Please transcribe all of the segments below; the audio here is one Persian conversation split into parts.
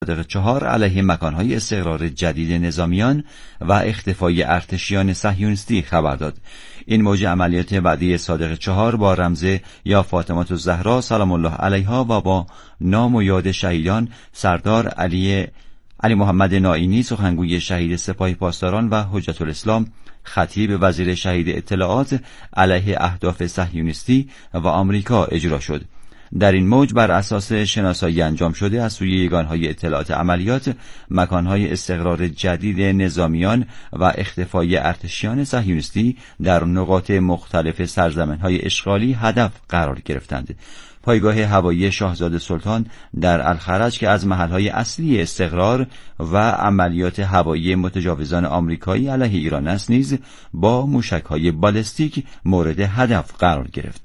صادق 4 علیه مکانهای استقرار جدید نظامیان و اختفای ارتشیان صهیونیستی خبر داد. این موج عملیات بعدی صادق 4 با رمز یا فاطمه الزهرا سلام الله علیها و با نام و یاد شهیدان سردار علی محمد نائینی سخنگوی شهید سپاه پاسداران و حجت الاسلام خطیب وزیر شهید اطلاعات علیه اهداف صهیونیستی و آمریکا اجرا شد. در این موج بر اساس شناسایی انجام شده از سوی یگانهای اطلاعات عملیات مکانهای استقرار جدید نظامیان و اختفای ارتشیان صهیونیستی در نقاط مختلف سرزمین‌های اشغالی هدف قرار گرفتند. پایگاه هوایی شاهزاده سلطان در الخرج که از محلهای اصلی استقرار و عملیات هوایی متجاوزان آمریکایی علیه ایران است نیز با موشک‌های بالستیک مورد هدف قرار گرفت.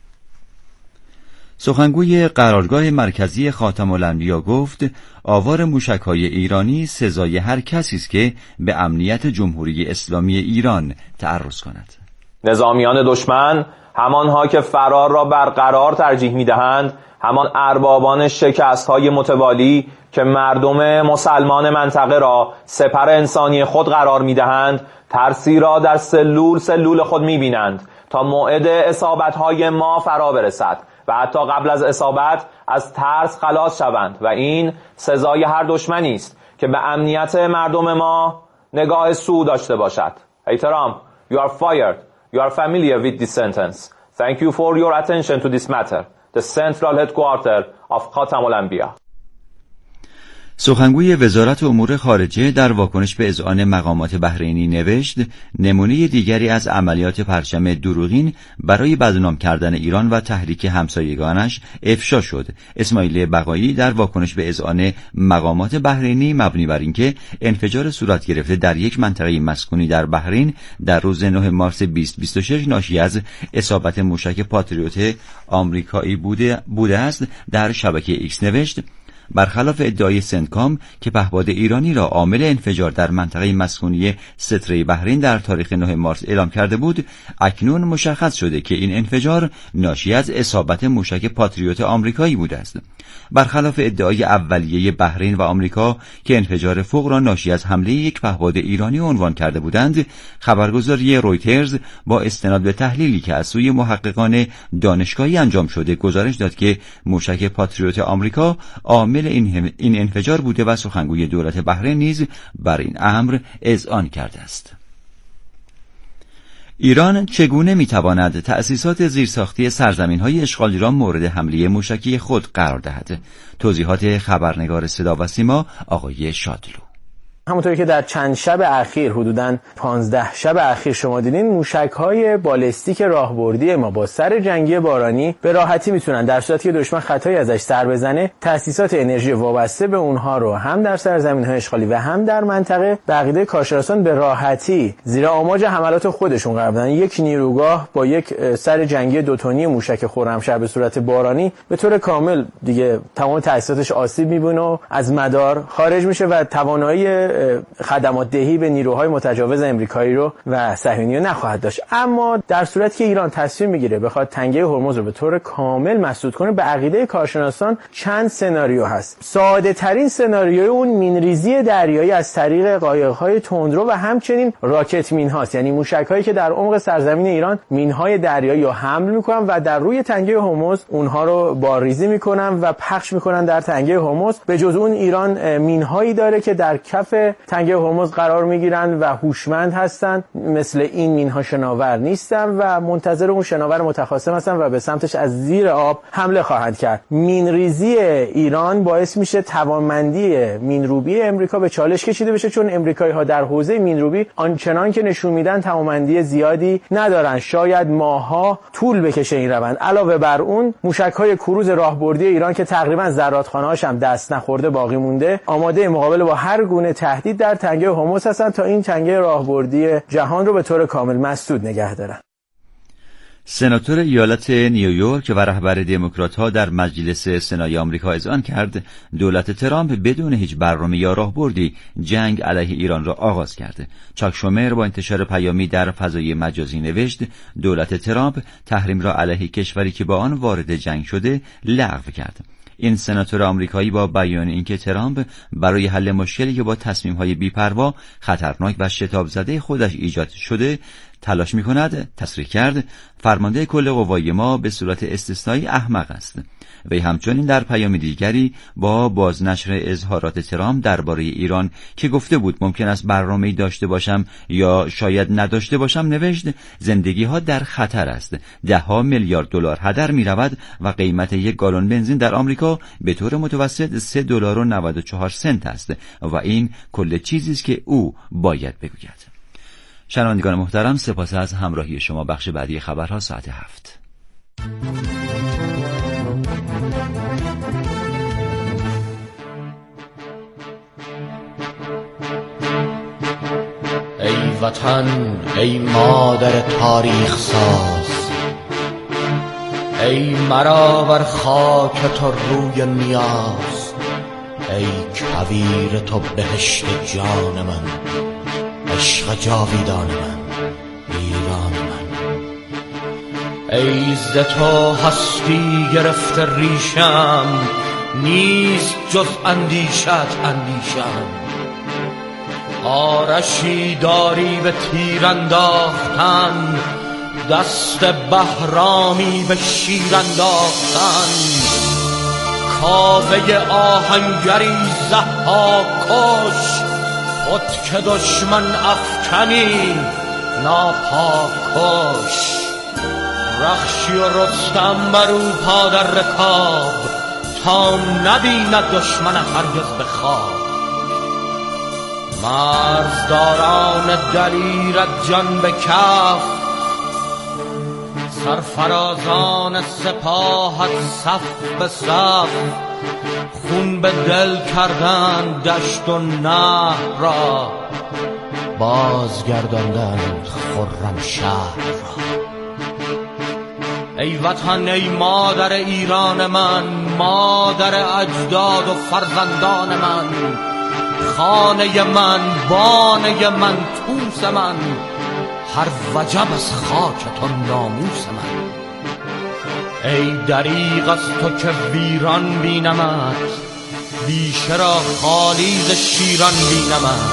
سخنگوی قرارگاه مرکزی خاتم الانبیا گفت آوار موشک‌های ایرانی سزای هر کسی است که به امنیت جمهوری اسلامی ایران تعرض کند. نظامیان دشمن، همانها که فرار را برقرار ترجیح می‌دهند، همان اربابان شکست‌های متوالی که مردم مسلمان منطقه را سپر انسانی خود قرار می‌دهند، ترسی را در سلول خود می‌بینند تا موعد اصابت‌های ما فرا برسد و حتی قبل از اصابت از ترس خلاص شوند و این سزای هر دشمنی است که به امنیت مردم ما نگاه سو داشته باشد. احترام. You are fired. You are familiar with this sentence. Thank you for your attention to this matter. The central headquarters of خاتم الانبیا. سخنگوی وزارت امور خارجه در واکنش به اذعان مقامات بحرینی نوشت نمونه دیگری از عملیات پرچم دروغین برای بدنام کردن ایران و تحریک همسایگانش افشا شد. اسماعیل بقایی در واکنش به اذعان مقامات بحرینی مبنی بر اینکه انفجار صورت گرفته در یک منطقه مسکونی در بحرین در روز 9 مارس 2026 ناشی از اصابت موشک پاتریوت آمریکایی بوده است در شبکه ایکس نوشت برخلاف ادعای سنتکام که پهپاد ایرانی را عامل انفجار در منطقه مسکونی ستره بحرین در تاریخ 9 مارس اعلام کرده بود، اکنون مشخص شده که این انفجار ناشی از اصابت موشک پاتریوت آمریکایی بوده است. برخلاف ادعای اولیه بحرین و آمریکا که انفجار فوق را ناشی از حمله یک پهپاد ایرانی عنوان کرده بودند، خبرگزاری رویترز با استناد به تحلیلی که از سوی محققان دانشگاهی انجام شده گزارش داد که موشک پاتریوت آمریکا عامل این انفجار بوده و سخنگوی دولت بحرین نیز بر این امر اذعان کرده است. ایران چگونه میتواند تأسیسات زیرساختی سرزمین‌های اشغالی را مورد حمله موشکی خود قرار دهد؟ توضیحات خبرنگار صدا و سیما آقای شادلو. همونطوری که در چند شب اخیر حدوداً 15 شب اخیر شما دیدین موشک‌های بالستیک راهبردی ما با سر جنگی بارانی به راحتی میتونن در صورتی که دشمن خطایی ازش سر بزنه تأسیسات انرژی وابسته به اونها رو هم در سرزمین‌های اشغالی و هم در منطقه به عقیده کارشناسان به راحتی زیر آماج حملات خودشون قرار بدن. یک نیروگاه با یک سر جنگی 2 تنی موشک خرمشهر به صورت بارانی به طور کامل دیگه تمام تأسیساتش آسیب می‌بینه و از مدار خارج میشه و توانایی خدمات دهی به نیروهای متجاوز امریکایی رو و صهیونی رو نخواهد داشت. اما در صورتی که ایران تصمیم میگیره بخواد تنگه هرمز رو به طور کامل مسدود کنه، به عقیده کارشناسان چند سناریو هست. ساده ترین سناریوی اون مینریزی دریایی از طریق قایق‌های تندرو و همچنین راکت مین هاست، یعنی موشک‌هایی که در عمق سرزمین ایران مین‌های دریایی رو حمل میکنن و در روی تنگه هرمز اونها رو بارریزی میکنن و پخش میکنن در تنگه هرمز. به جز اون ایران مین‌هایی داره که در کف تنگه هرمز قرار میگیرن و هوشمند هستن، مثل این مین‌ها شناور نیستن و منتظر اون شناور متخاصم هستن و به سمتش از زیر آب حمله خواهند کرد. مینریزی ایران باعث میشه توانمندی مینروبی امریکا به چالش کشیده بشه، چون امریکایی‌ها در حوزه مینروبی آنچنان که نشون میدن توانمندی زیادی ندارن، شاید ماه‌ها طول بکشه این روند. علاوه بر اون موشک‌های کروز راهبردی ایران که تقریبا زرادخانه‌هاش هم دست نخورده باقی مونده، آماده مقابله با هر گونه تهدید در تنگه هرمز هستن تا این تنگه راهبردی جهان رو به طور کامل مسدود نگه دارن. سناتور ایالت نیویورک و رهبر دموکرات‌ها در مجلس سنای آمریکا اذعان کرد دولت ترامپ بدون هیچ برنامه یا راهبردی جنگ علیه ایران را آغاز کرده. چاک شومر با انتشار پیامی در فضای مجازی نوشت دولت ترامپ تحریم را علیه کشوری که با آن وارد جنگ شده لغو کرد. این سناتور آمریکایی با بیان اینکه ترامپ برای حل مشکلی که با تصمیم‌های بی‌پروا، خطرناک و شتاب زده خودش ایجاد شده تلاش می‌کند، تصریح کرد فرمانده کل قوای ما به صورت استثنایی احمق است. وی همچنین در پیام دیگری با بازنشر اظهارات ترامپ درباره ایران که گفته بود ممکن است برنامه‌ای داشته باشم یا شاید نداشته باشم نوشت زندگی‌ها در خطر است. ده‌ها میلیارد دلار هدر می‌رود و قیمت یک گالن بنزین در آمریکا به طور متوسط $3.94 است و این کل چیزی است که او باید بگوید. شنوندگان محترم، سپاس از همراهی شما. بخش بعدی خبرها ساعت 7. ای وطن، ای مادر تاریخ ساز، ای مرا بر خاک تو روی نیاز، ای کویر تو بهشت جان من، عشق جاویدان من، ایران من. ای ز تو هستی گرفته ریشم، نیست جز اندیشت اندیشم. آرشی داری به تیر انداختن، دست بهرامی به شیر انداختن. کاوه آهنگری ضحاک کش، خود که دشمن افکنی ناپاک کش. رخشی و رستم برو پا در رکاب، تا نبیند دشمن هرگز به خواب. مرزداران دلیرت جان به کف، سرفرازان سپاهت صف به صف. خون به دل کردند دشت و نهر را، بازگرداندند خرم شهر را. ای وطن، ای مادر ایران من، مادر اجداد و فرزندان من، خانه من، بانه من، توس من، هر وجب از خاک تو ناموس من. ای دریغ از تو که ویران بینمت، بیشه را خالی ز شیران بینمت.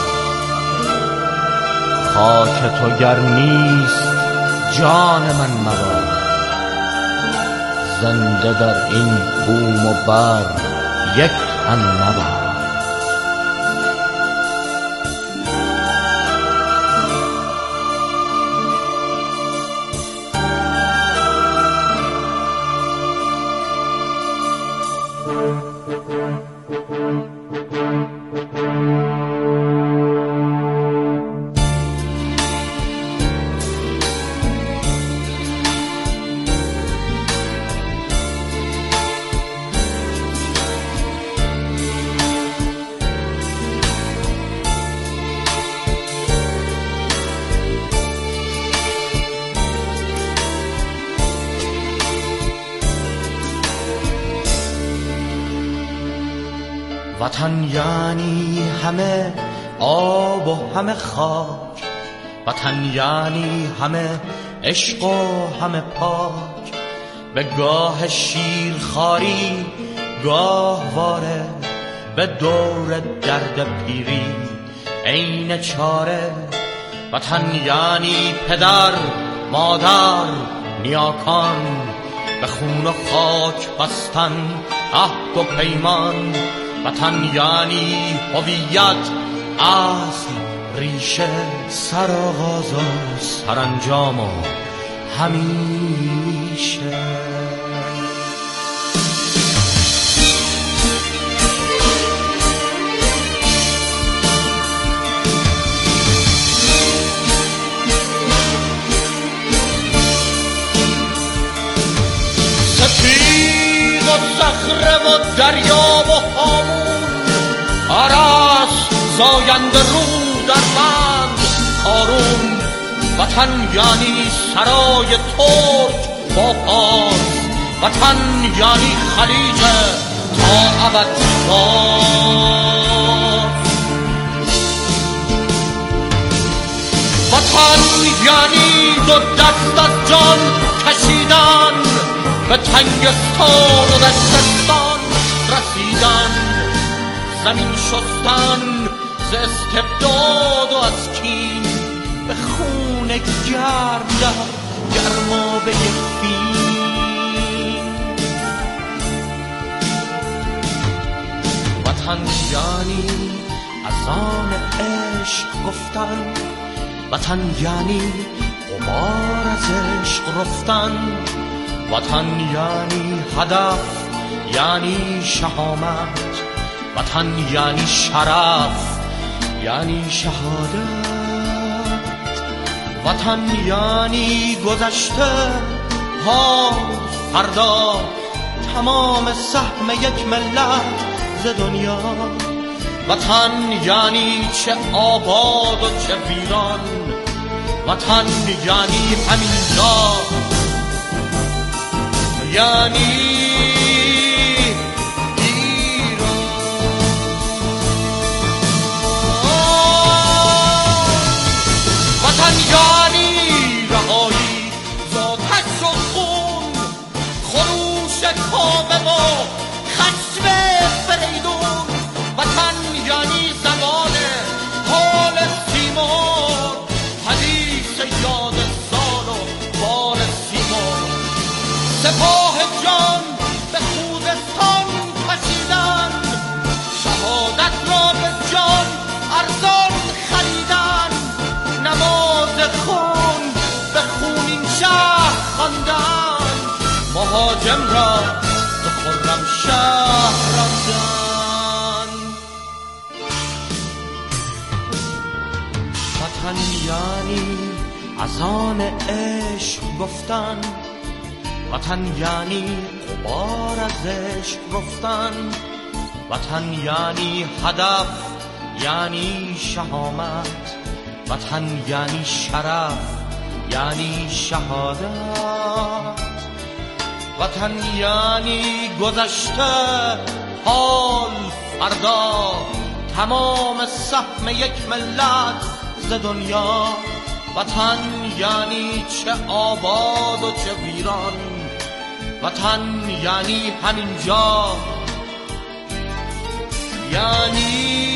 خاک تو گر نیست جان من مباد، زنده در این بوم و بر یک تن نباد. وطن یعنی همه آب و همه خاک، وطن یعنی همه عشق و همه پاک. به گاه شیرخواری گاهواره، به دور درد پیری عین چاره. وطن یعنی پدر، مادر، نیاکان، به خون و خاک بستن عهد و پیمان. وطن یعنی هویت، اصل، ریشه، سرآغاز و سرانجام و همیشه. سپید و صخره و دریا و هامون، آراست زاینده رو در بند کارون. وطن یعنی سرای ترک با پاس، وطن یعنی خلیج تا ابد باز. وطن یعنی دو دست از جان کشیدن، به تنگستان و دشتستان جنگیدن، زمین شستن ز استبداد و از کین، به خون گرم در گرمابه فین. وطن یعنی از آن عشق گفتن، وطن یعنی غبار از عشق رفتن، وطن یعنی هدف یعنی شهامت، وطن یعنی شرف یعنی شهادت، وطن یعنی گذشته ها فردا، تمام سهم یک ملت ز دنیا. وطن یعنی چه آباد و چه ویران، وطن یعنی همینجا، یعنی یعنی رهایی ز آتش و خون، خروش کاوه و خشم فریدون. وطن یعنی زمان حال سیمور، حدیث یاد سال و بال سیمور. سپاه جان به خوزستان کشیدن، شهادت را به جان ارزان خریدن. نماز خون به خونین شهر خواندن، مهاجم را به خرم شهر راندن. وطن یعنی از آن عشق گفتن، وطن یعنی غبار از عشق رفتن، وطن یعنی هدف یعنی شهامت، وطن یعنی شرف یعنی شهادت، وطن یعنی گذشته حال فردا، تمام سهم یک ملت ز دنیا. وطن یعنی چه آباد و چه ویران، وطن یعنی همینجا، یعنی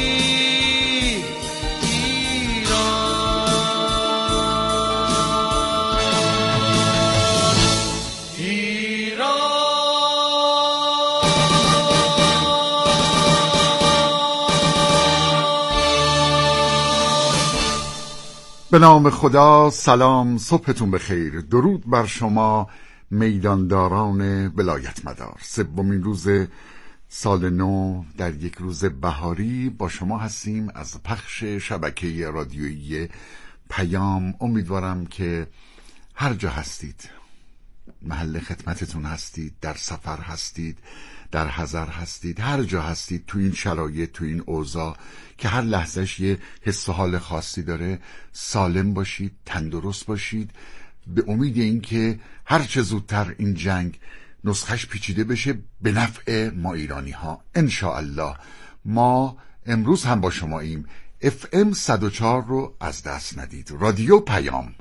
به نام خدا. سلام، صبحتون بخیر. درود بر شما میدانداران ولایت مدار. سومین روز سال نو در یک روز بهاری با شما هستیم از پخش شبکه رادیویی پیام. امیدوارم که هر جا هستید، محل خدمتتون هستید، در سفر هستید، در حضر هستید، هر جا هستید تو این شرایط، تو این اوضاع که هر لحظهش یه حس و حال خاصی داره، سالم باشید، تندرست باشید، به امید این که هر چه زودتر این جنگ نسخش پیچیده بشه به نفع ما ایرانی ها انشاءالله. ما امروز هم با شما ایم. FM 104 رو از دست ندید. رادیو پیام.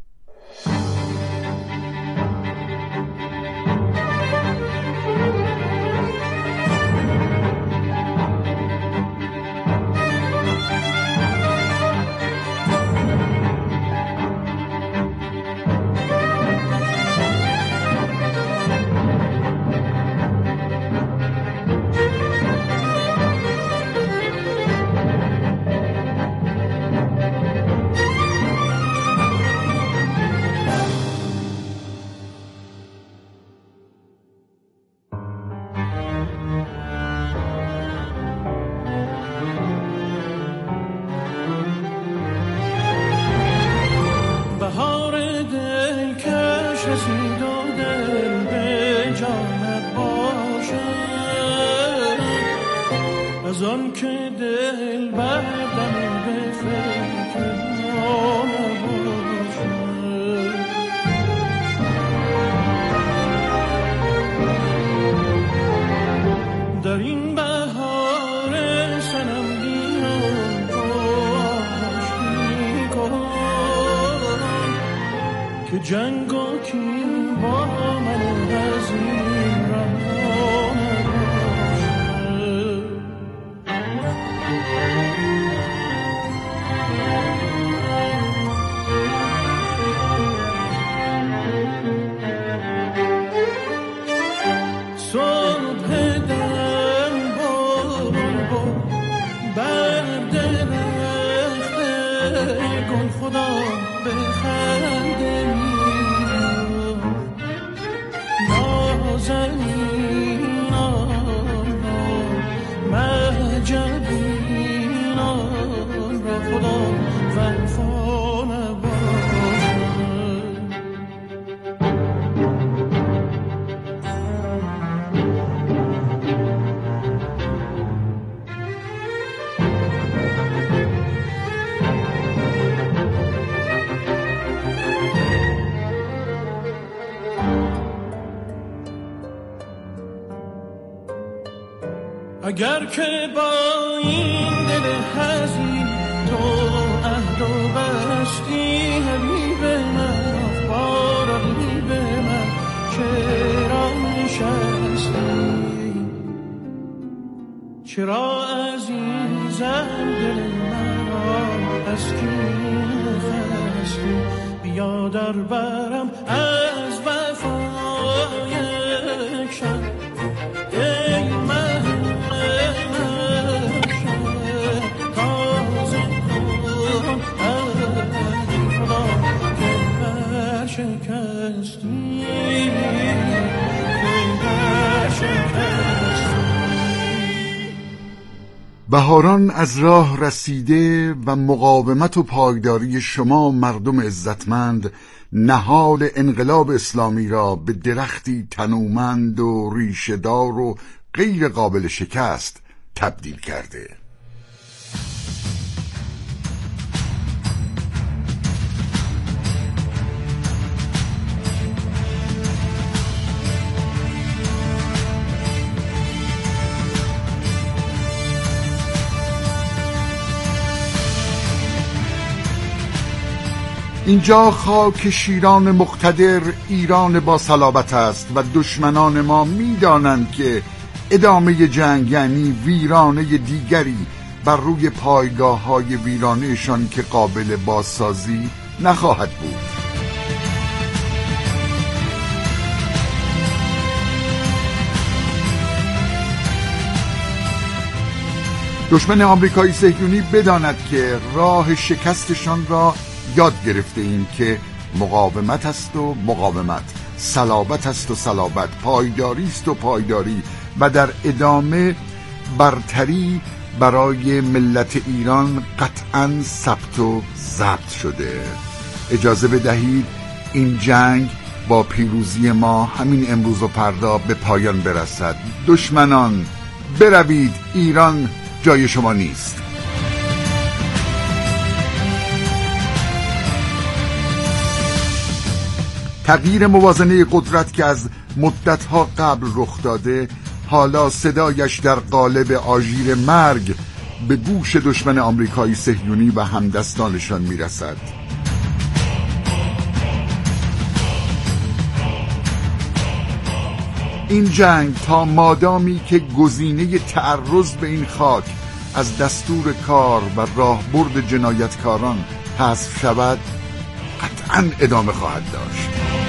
جنگو کین با من از این راه باشه. اگر که با این دل حزین تو عهد و بستی حبیب من بار حبیب من چرا نشستی چرا عزیزم دل من از کین خستی بیا در برم از وفای یک شب ای من بهاران از راه رسیده و مقاومت و پایداری شما مردم عزتمند نهال انقلاب اسلامی را به درختی تنومند و ریشه‌دار و غیر قابل شکست تبدیل کرده. اینجا خاک شیران مقتدر ایران با صلابت است و دشمنان ما می‌دانند که ادامه جنگ یعنی ویرانه دیگری بر روی پایگاه‌های ویرانه‌شان که قابل بازسازی نخواهد بود. دشمن آمریکایی صهیونی بداند که راه شکستشان را یاد گرفته ایم که مقاومت است و مقاومت، صلابت است و صلابت، پایداری است و پایداری و در ادامه برتری برای ملت ایران قطعاً ثبت و ضبط شده. اجازه بدهید این جنگ با پیروزی ما همین امروز و فردا به پایان برسد. دشمنان بروید، ایران جای شما نیست. تغییر موازنه قدرت که از مدتها قبل رخ داده حالا صدایش در قالب آژیر مرگ به گوش دشمن آمریکایی صهیونی و همدستانشان میرسد. این جنگ تا مادامی که گزینه تعرض به این خاک از دستور کار و راهبرد جنایتکاران حذف شود قطعاً ادامه خواهد داشت.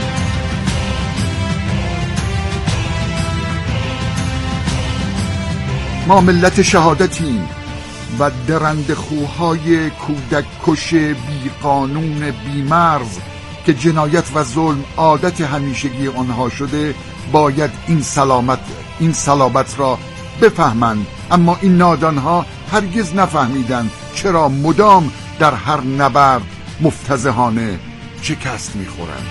ما ملت شهادتیم و درندخوهای کودک کش بی قانون بی مرز که جنایت و ظلم عادت همیشگی آنها شده باید این صلابت را بفهمند، اما این نادانها هرگز نفهمیدند چرا مدام در هر نبرد مفتضحانه شکست میخورند.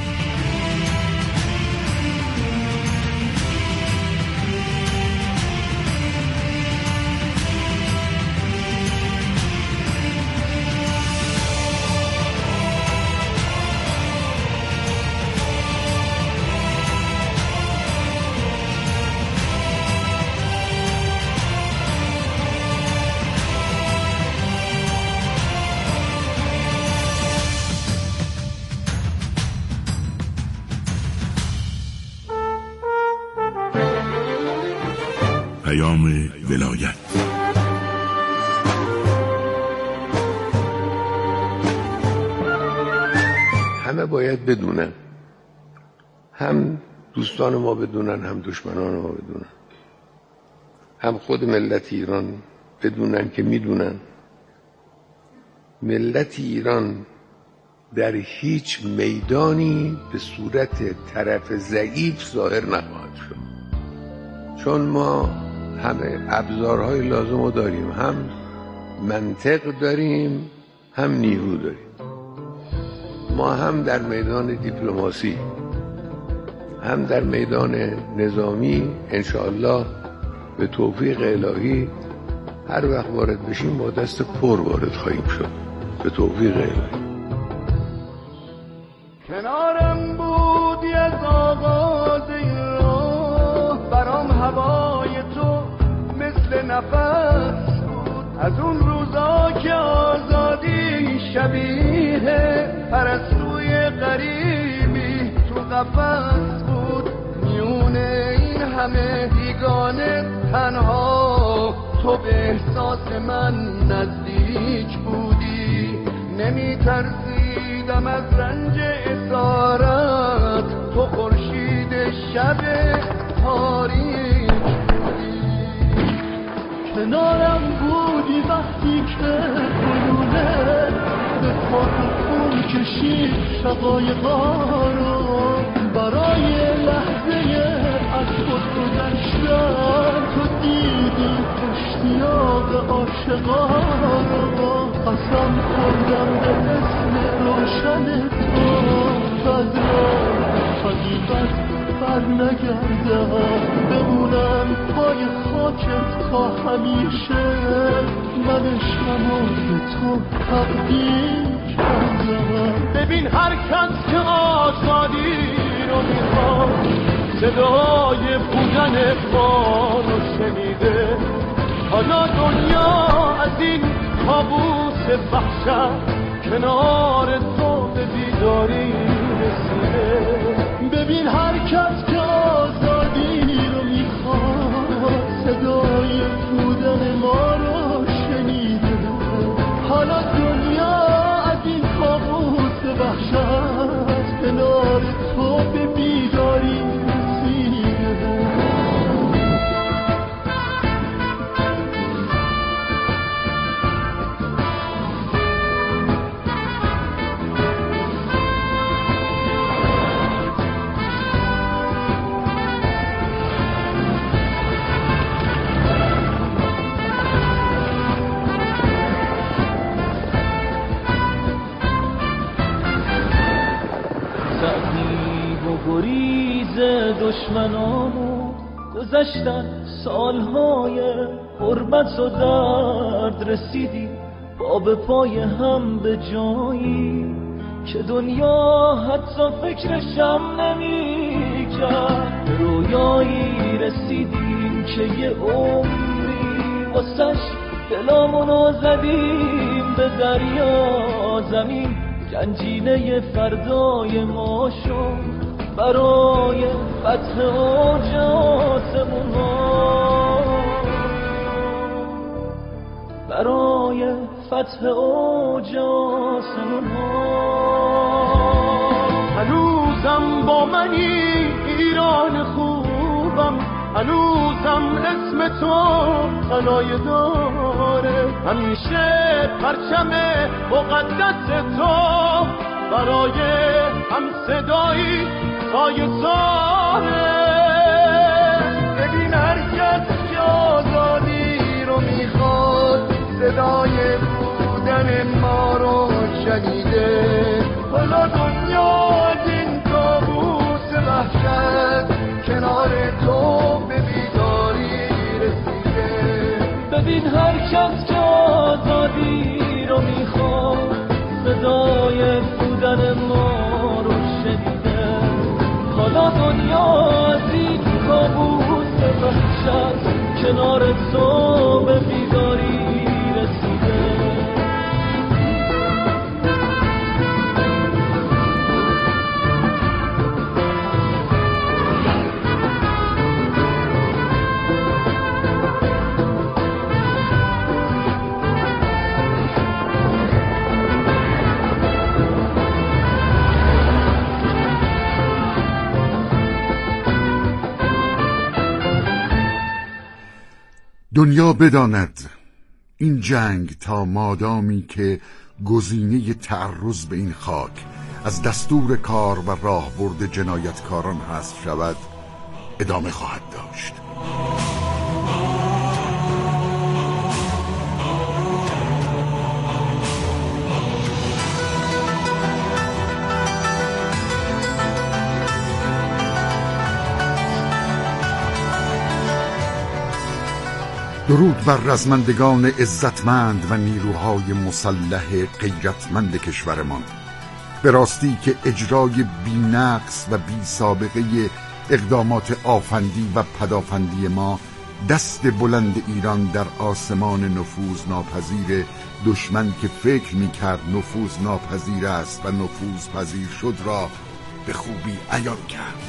ولایت همه باید بدونن، هم دوستان ما بدونن، هم دشمنان ما بدونن، هم خود ملت ایران بدونن که میدونن ملت ایران در هیچ میدانی به صورت طرف ضعیف ظاهر نخواهد شد، چون ما همه ابزارهای لازم رو داریم، هم منطق داریم، هم نیرو داریم. ما هم در میدان دیپلماسی، هم در میدان نظامی انشاءالله به توفیق الهی هر وقت وارد بشیم با دست پر وارد خواهیم شد به توفیق الهی. کنارم بودی از آغاز این راه، برام هوای تو مثل نفس بود، از اون روزا که آزادی شبیه پرستوی غریبی تو قفس بود. میونه این همه بیگانه تنها تو به احساس من نزدیک بودی، نمی ترسیدم از رنج اسارت، تو خورشید شب تاریک بودی. کنارم بودی وقتی که گلوله به خون کشید شقایقا رو، برای لحظه از خود گذشتن تو دیدی اشتیاق عاشقا رو. قسم خوردم به اسم روشن تو از حقیقت بر نگرده، بمونم پای خاکت تا همیشه، من عشقمو به تو تبدیل کردم. ببین هر کس که آزادی رو میخواد، صدای بودن ما رو شنیده، حالا دنیا از این کابوس وحشت کنار تو به بیداری رسیده. ببین هر کس که آزادی رو میخواد، صدای بودن ما رو شنیده، حالا دنیا از این کابوس وحشت کنار تو به بیداری رسیده. دشمنامو گذشتن سالهای حرمت و درد، رسیدی پا به پای هم به جایی که دنیا حتی فکرشم نمی کرد. رویایی رسیدیم که یه عمری واسش دلامونو زدیم به دریا، زمین گنجینه فردای ما شد برای فتح اوج آسمون ها، برای فتح اوج آسمون ها. هنوزم با منی ایران خوبم، هنوزم اسم تو تنای داره، همیشه پرچم مقدس تو برای هم صدایی سایه. ببین هر کس که آزادی رو میخواد، صدای بودن ما رو شنیده، حالا دنیا از این کابوس وحشت کنار تو به بیداری رسیده. ببین هر کس که آزادی رو میخواد، صدای بودن ما رو شنیده، حالا دنیا از این کابوس وحشت کنار تو به بیداری رسیده. دنیا بداند این جنگ تا مادامی که گزینه تعرض به این خاک از دستور کار و راهبرد جنایتکاران حذف شود ادامه خواهد داشت. درود بر رزمندگان عزتمند و نیروهای مسلح غیرتمند کشورمان. به راستی که اجرای بی‌نقص و بی سابقه اقدامات آفندی و پدافندی ما دست بلند ایران در آسمان نفوذ ناپذیر دشمن که فکر می‌کرد نفوذ ناپذیر است و نفوذ پذیر شد را به خوبی عیان کرد.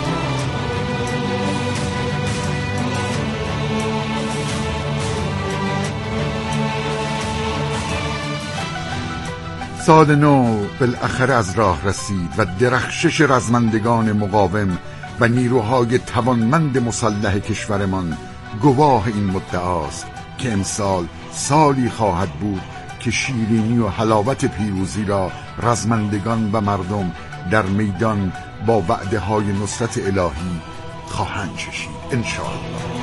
سال نو بالاخره از راه رسید و درخشش رزمندگان مقاوم و نیروهای توانمند مسلح کشورمان گواه این مدعاست که امسال سالی خواهد بود که شیرینی و حلاوت پیروزی را رزمندگان و مردم در میدان با وعده های نصرت الهی خواهند چشید انشاءالله.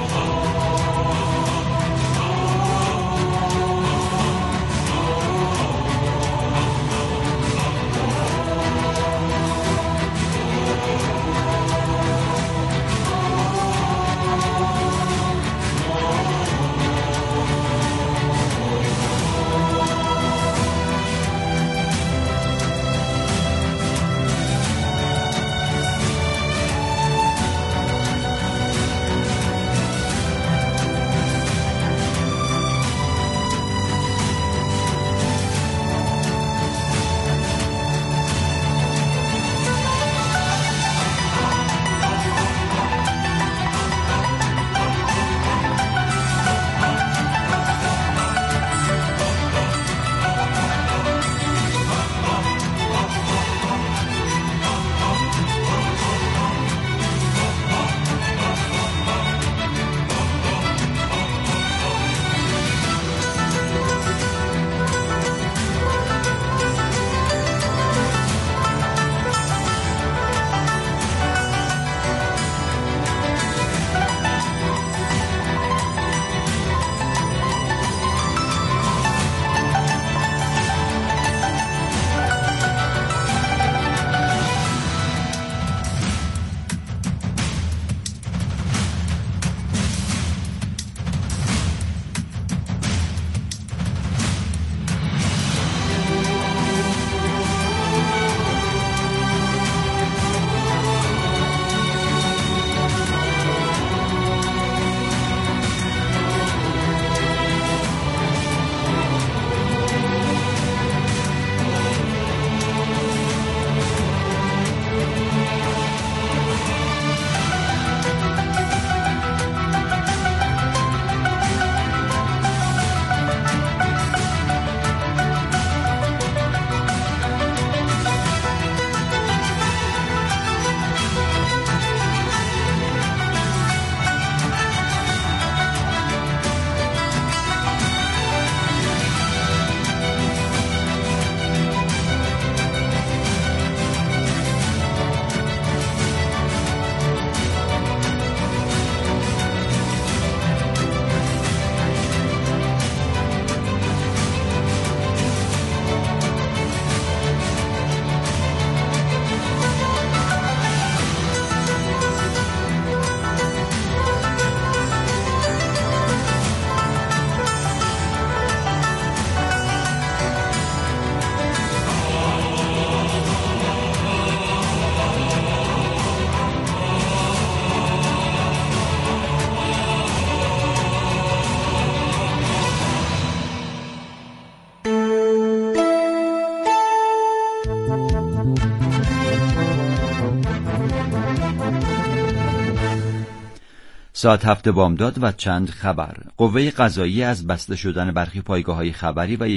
ساعت 7 بامداد و چند خبر. قوه قضاییه از بسته شدن برخی پایگاه‌های خبری و